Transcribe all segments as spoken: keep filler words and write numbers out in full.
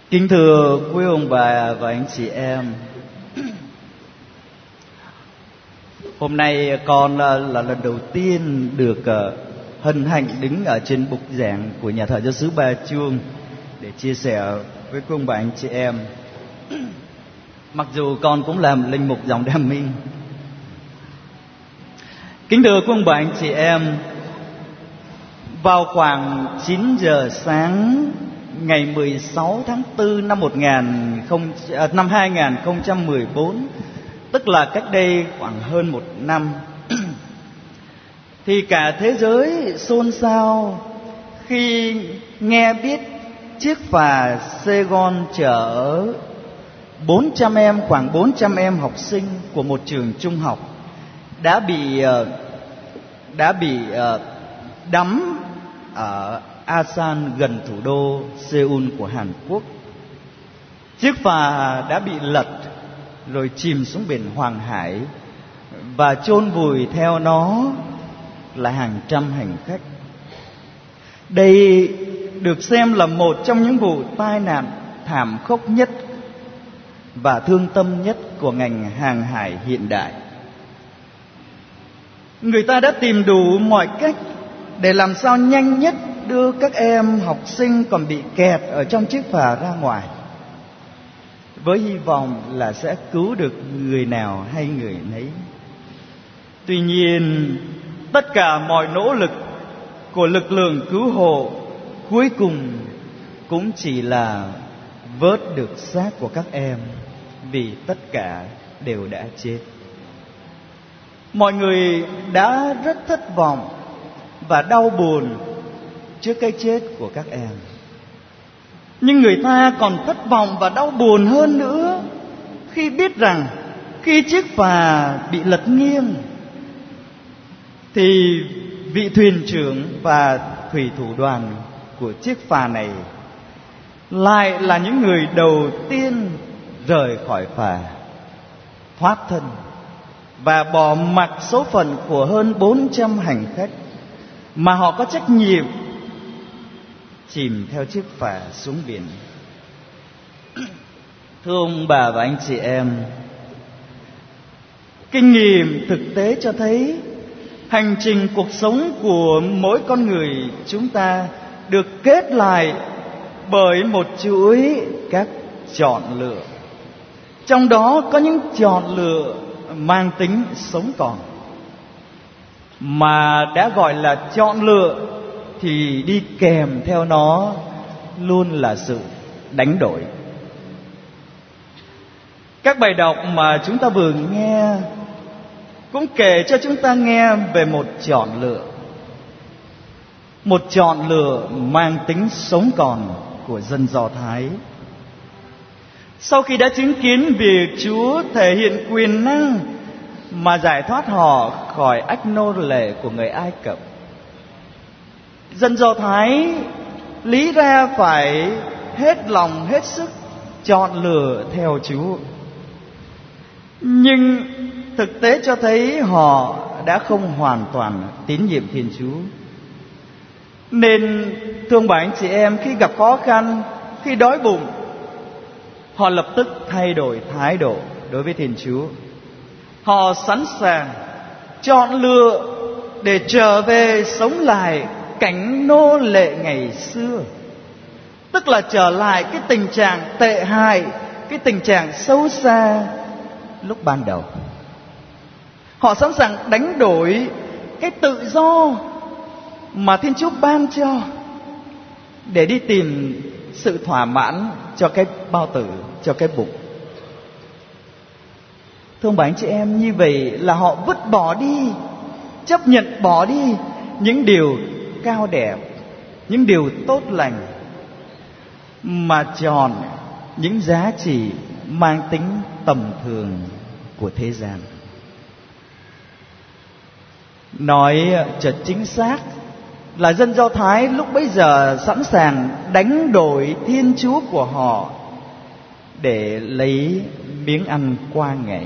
Kính thưa quý ông bà và anh chị em, hôm nay con là, là lần đầu tiên được uh, hân hạnh đứng ở trên bục giảng của nhà thờ giáo xứ Ba Chuông để chia sẻ với quý ông bà anh chị em. Mặc dù con cũng làm linh mục dòng Đam Minh. Kính thưa quý ông bà anh chị em, vào khoảng chín giờ sáng ngày mười sáu tháng tư năm một nghìn không năm hai nghìn không trăm mười bốn, tức là cách đây khoảng hơn một năm, thì cả thế giới xôn xao khi nghe biết chiếc phà Saigon chở bốn trăm em, khoảng bốn trăm em học sinh của một trường trung học đã bị đã bị đắm ở Asan, gần thủ đô Seoul của Hàn Quốc. Chiếc phà đã bị lật rồi chìm xuống biển Hoàng Hải, và chôn vùi theo nó là hàng trăm hành khách. Đây được xem là một trong những vụ tai nạn thảm khốc nhất và thương tâm nhất của ngành hàng hải hiện đại. Người ta đã tìm đủ mọi cách để làm sao nhanh nhất đưa các em học sinh còn bị kẹt ở trong chiếc phà ra ngoài, với hy vọng là sẽ cứu được người nào hay người nấy. Tuy nhiên, tất cả mọi nỗ lực của lực lượng cứu hộ cuối cùng cũng chỉ là vớt được xác của các em, vì tất cả đều đã chết. Mọi người đã rất thất vọng và đau buồn trước cái chết của các em. Nhưng người ta còn thất vọng và đau buồn hơn nữa khi biết rằng khi chiếc phà bị lật nghiêng thì vị thuyền trưởng và thủy thủ đoàn của chiếc phà này lại là những người đầu tiên rời khỏi phà, thoát thân và bỏ mặc số phận của hơn bốn trăm hành khách mà họ có trách nhiệm chìm theo chiếc phà xuống biển. Thưa ông bà và anh chị em, kinh nghiệm thực tế cho thấy hành trình cuộc sống của mỗi con người chúng ta được kết lại bởi một chuỗi các chọn lựa. Trong đó có những chọn lựa mang tính sống còn, mà đã gọi là chọn lựa thì đi kèm theo nó luôn là sự đánh đổi. Các bài đọc mà chúng ta vừa nghe cũng kể cho chúng ta nghe về một chọn lựa, một chọn lựa mang tính sống còn của dân Do Thái. Sau khi đã chứng kiến việc Chúa thể hiện quyền năng mà giải thoát họ khỏi ách nô lệ của người Ai Cập, dân Do Thái lý ra phải hết lòng hết sức chọn lựa theo Chúa. Nhưng thực tế cho thấy họ đã không hoàn toàn tín nhiệm Thiên Chúa. Nên thương bà anh chị em, khi gặp khó khăn, khi đói bụng, họ lập tức thay đổi thái độ đối với Thiên Chúa. Họ sẵn sàng chọn lựa để trở về sống lại cảnh nô lệ ngày xưa, tức là trở lại cái tình trạng tệ hại, cái tình trạng xấu xa lúc ban đầu. Họ sẵn sàng đánh đổi cái tự do mà Thiên Chúa ban cho để đi tìm sự thỏa mãn cho cái bao tử, cho cái bụng. Thưa bà anh chị em, như vậy là họ vứt bỏ đi, chấp nhận bỏ đi những điều cao đẹp, những điều tốt lành, mà chọn những giá trị mang tính tầm thường của thế gian. Nói thật chính xác là dân Do Thái lúc bấy giờ sẵn sàng đánh đổi Thiên Chúa của họ để lấy miếng ăn qua ngày.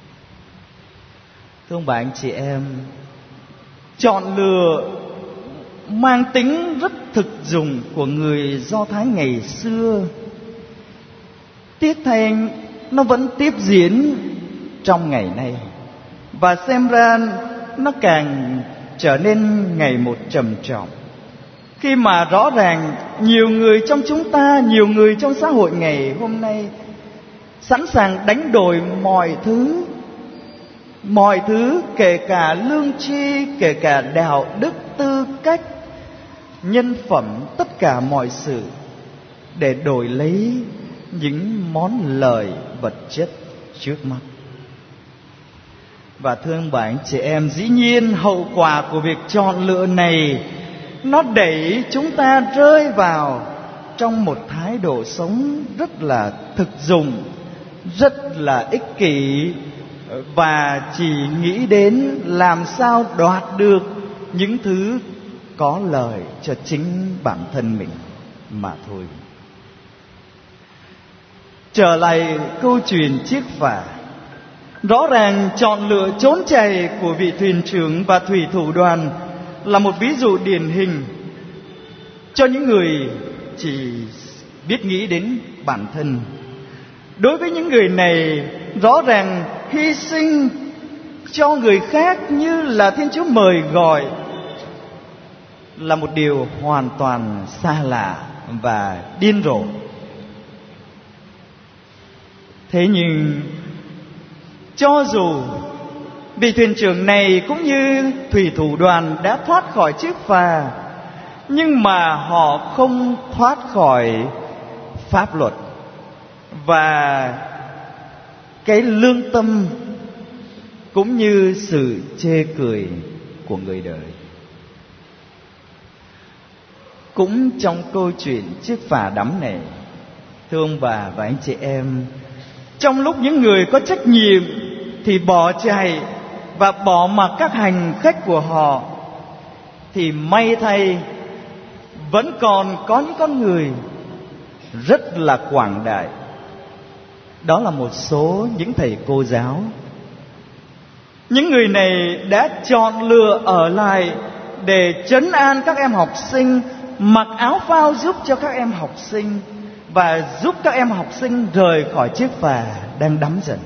Thưa ông bà anh chị em, chọn lựa mang tính rất thực dụng của người Do Thái ngày xưa. Tiếc thay nó vẫn tiếp diễn trong ngày nay, và xem ra nó càng trở nên ngày một trầm trọng, khi mà rõ ràng nhiều người trong chúng ta, nhiều người trong xã hội ngày hôm nay sẵn sàng đánh đổi mọi thứ, mọi thứ, kể cả lương tri, kể cả đạo đức, tư cách, nhân phẩm, tất cả mọi sự, để đổi lấy những món lợi vật chất trước mắt. Và thưa ông bà anh chị em, dĩ nhiên hậu quả của việc chọn lựa này nó đẩy chúng ta rơi vào trong một thái độ sống rất là thực dụng, rất là ích kỷ, và chỉ nghĩ đến làm sao đoạt được những thứ có lợi cho chính bản thân mình mà thôi. Trở lại câu chuyện chiếc phà, rõ ràng chọn lựa trốn chạy của vị thuyền trưởng và thủy thủ đoàn là một ví dụ điển hình cho những người chỉ biết nghĩ đến bản thân. Đối với những người này, rõ ràng hy sinh cho người khác như là Thiên Chúa mời gọi là một điều hoàn toàn xa lạ và điên rồ. Thế nhưng cho dù vị thuyền trưởng này cũng như thủy thủ đoàn đã thoát khỏi chiếc phà, nhưng mà họ không thoát khỏi pháp luật và cái lương tâm cũng như sự chê cười của người đời. Cũng trong câu chuyện chiếc phà đắm này, thưa ông bà và anh chị em, trong lúc những người có trách nhiệm thì bỏ chạy và bỏ mặc các hành khách của họ, thì may thay vẫn còn có những con người rất là quảng đại. Đó là một số những thầy cô giáo. Những người này đã chọn lựa ở lại để trấn an các em học sinh, mặc áo phao giúp cho các em học sinh, và giúp các em học sinh rời khỏi chiếc phà đang đắm dần.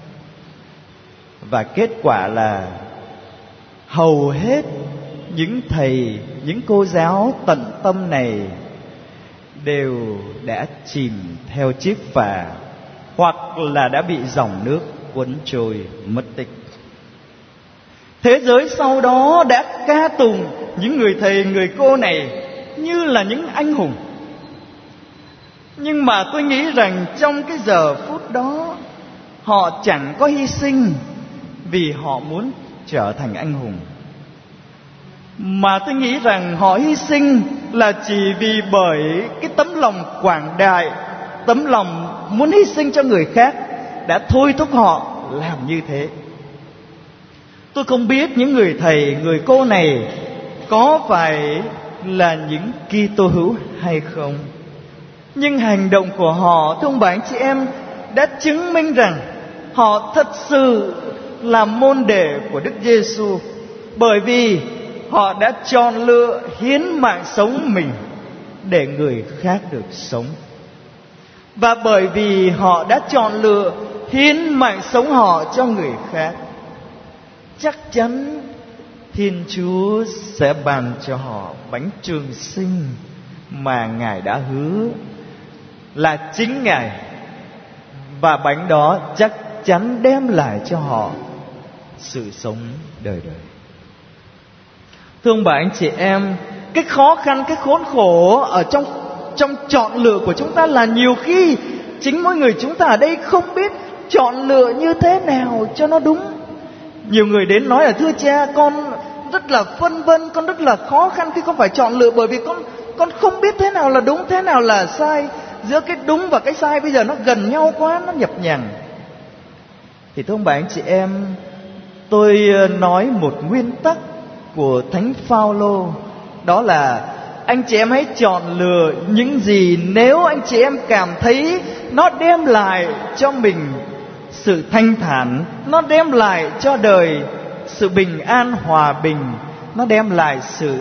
Và kết quả là hầu hết những thầy, những cô giáo tận tâm này đều đã chìm theo chiếc phà, hoặc là đã bị dòng nước cuốn trôi mất tích. Thế giới sau đó đã ca tụng những người thầy, người cô này như là những anh hùng. Nhưng mà tôi nghĩ rằng trong cái giờ phút đó, họ chẳng có hy sinh vì họ muốn trở thành anh hùng, mà tôi nghĩ rằng họ hy sinh là chỉ vì bởi cái tấm lòng quảng đại, tấm lòng muốn hy sinh cho người khác đã thôi thúc họ làm như thế. Tôi không biết những người thầy, người cô này có phải là những Kitô hữu hay không, nhưng hành động của họ, thưa ông bà anh chị em, đã chứng minh rằng họ thật sự là môn đệ của Đức Giêsu, bởi vì họ đã chọn lựa hiến mạng sống mình để người khác được sống. Và bởi vì họ đã chọn lựa hiến mạng sống họ cho người khác, chắc chắn Thiên Chúa sẽ ban cho họ bánh trường sinh mà Ngài đã hứa là chính Ngài, và bánh đó chắc chắn đem lại cho họ sự sống đời đời. Thưa ông bà anh chị em, cái khó khăn, cái khốn khổ ở trong trong chọn lựa của chúng ta là nhiều khi chính mỗi người chúng ta ở đây không biết chọn lựa như thế nào cho nó đúng. Nhiều người đến nói là thưa cha, con rất là phân vân, con rất là khó khăn khi con phải chọn lựa, bởi vì con con không biết thế nào là đúng, thế nào là sai. Giữa cái đúng và cái sai bây giờ nó gần nhau quá, nó nhập nhằng. Thì thưa ông bà anh chị em, tôi nói một nguyên tắc của Thánh Phaolô, đó là anh chị em hãy chọn lựa những gì nếu anh chị em cảm thấy nó đem lại cho mình sự thanh thản, nó đem lại cho đời sự bình an hòa bình, nó đem lại sự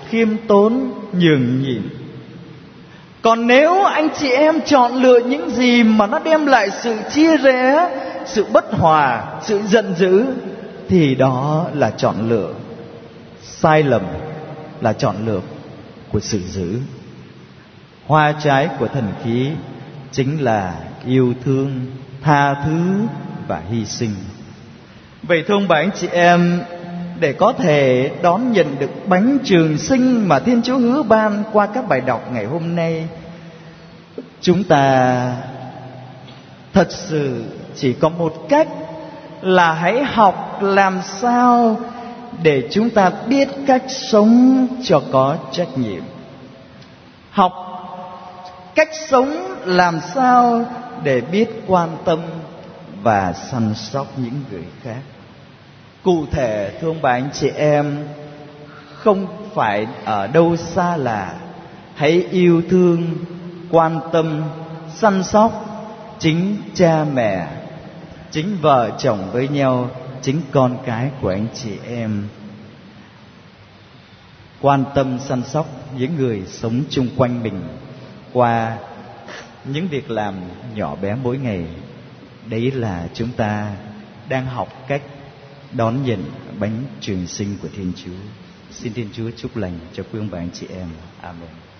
khiêm tốn, nhường nhịn. Còn nếu anh chị em chọn lựa những gì mà nó đem lại sự chia rẽ, sự bất hòa, sự giận dữ, thì đó là chọn lựa sai lầm, là chọn lựa của sự dữ. Hoa trái của thần khí chính là yêu thương, tha thứ và hy sinh. Vậy thưa ông bà anh chị em, để có thể đón nhận được bánh trường sinh mà Thiên Chúa hứa ban qua các bài đọc ngày hôm nay, chúng ta thật sự chỉ có một cách là hãy học làm sao để chúng ta biết cách sống cho có trách nhiệm. Học cách sống làm sao để biết quan tâm và săn sóc những người khác. Cụ thể thưa ông bà anh chị em, không phải ở đâu xa lạ, hãy yêu thương, quan tâm, săn sóc chính cha mẹ, chính vợ chồng với nhau, chính con cái của anh chị em. Quan tâm săn sóc những người sống chung quanh mình qua những việc làm nhỏ bé mỗi ngày. Đấy là chúng ta đang học cách đón nhận bánh trường sinh của Thiên Chúa. Xin Thiên Chúa chúc lành cho quý ông bà anh chị em. Amen.